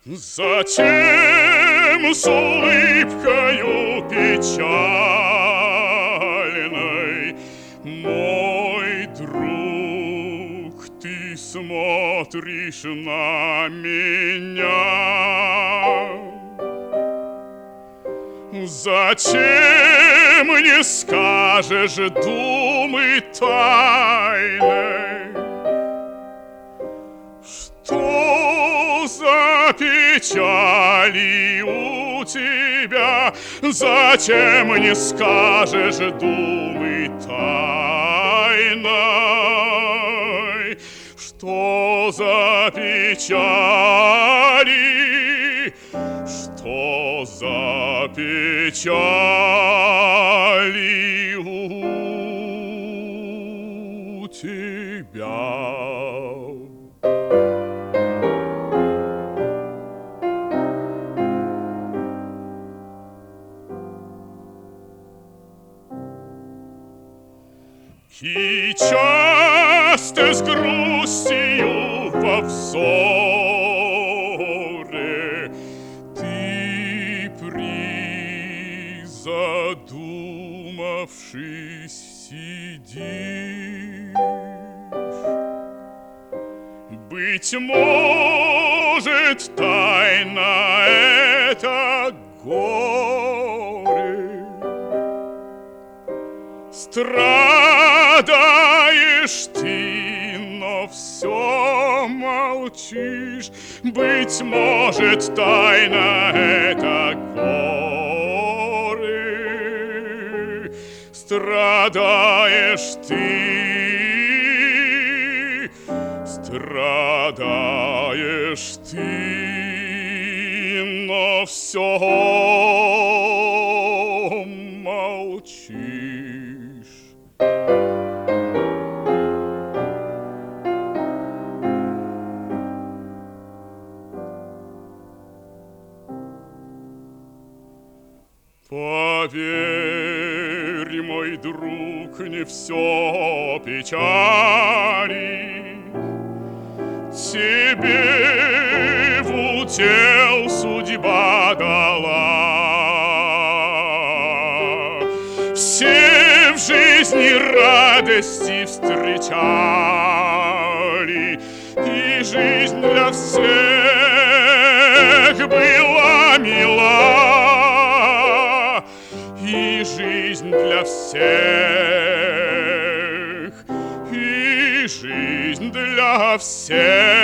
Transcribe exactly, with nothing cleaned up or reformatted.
Затем с улыбкою печальной: мой друг, ты смотришь на меня. Зачем не скажешь думы тайной? Что за печали у тебя? Зачем не скажешь думы тайной? Что за печали? Что за печали у тебя? И часто с грустью во взоре ты, призадумавшись, сидишь. Быть может, тайна это горе. Страдаешь ты, но все молчишь. Быть может, тайна это горе. Страдаешь ты, страдаешь ты, но все молчишь. Поверь, мой друг, не все печали. Тебе в удел судьба дала. Все в жизни радости встречали, и жизнь для всех была мила. И жизнь для всех, и жизнь для всех